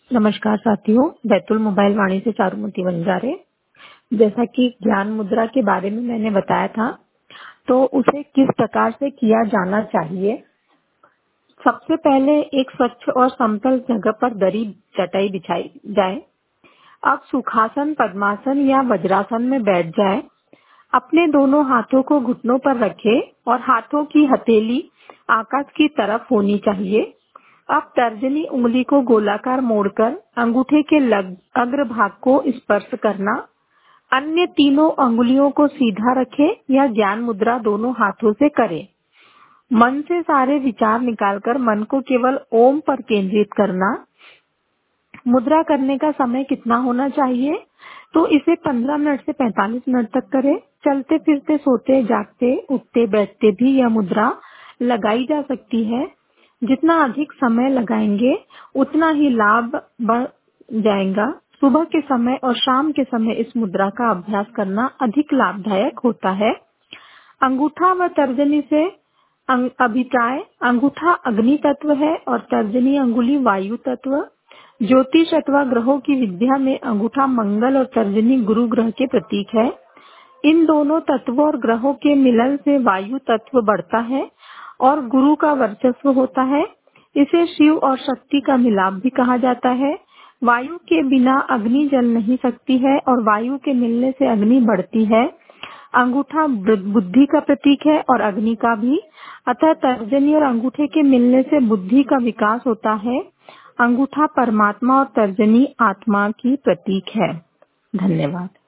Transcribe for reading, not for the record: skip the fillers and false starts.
नमस्कार साथियों, बैतुल मोबाइल वाणी से चारुमती बंजारे। जैसा कि ज्ञान मुद्रा के बारे में मैंने बताया था, तो उसे किस प्रकार से किया जाना चाहिए। सबसे पहले एक स्वच्छ और समतल जगह पर दरी चटाई बिछाई जाए। अब सुखासन, पद्मासन या वज्रासन में बैठ जाए। अपने दोनों हाथों को घुटनों पर रखें और हाथों की हथेली आकाश की तरफ होनी चाहिए। अब तर्जनी उंगली को गोलाकार मोड़कर अंगूठे के अग्रभाग को स्पर्श करना। अन्य तीनों अंगुलियों को सीधा रखें या ज्ञान मुद्रा दोनों हाथों से करें। मन से सारे विचार निकालकर मन को केवल ओम पर केंद्रित करना। मुद्रा करने का समय कितना होना चाहिए? तो इसे 15 मिनट से 45 मिनट तक करें। चलते फिरते, सोते जागते, उठते बैठते भी यह मुद्रा लगाई जा सकती है। जितना अधिक समय लगाएंगे उतना ही लाभ बढ़ जाएगा। सुबह के समय और शाम के समय इस मुद्रा का अभ्यास करना अधिक लाभदायक होता है। अंगूठा व तर्जनी से अभिप्राय: अंगूठा अग्नि तत्व है और तर्जनी अंगुली वायु तत्व। ज्योतिष अथवा ग्रहों की विद्या में अंगूठा मंगल और तर्जनी गुरु ग्रह के प्रतीक है। इन दोनों तत्वों और ग्रहों के मिलन से वायु तत्व बढ़ता है और गुरु का वर्चस्व होता है। इसे शिव और शक्ति का मिलाप भी कहा जाता है। वायु के बिना अग्नि जल नहीं सकती है और वायु के मिलने से अग्नि बढ़ती है। अंगूठा बुद्धि का प्रतीक है और अग्नि का भी। अतः तर्जनी और अंगूठे के मिलने से बुद्धि का विकास होता है। अंगूठा परमात्मा और तर्जनी आत्मा की प्रतीक है। धन्यवाद।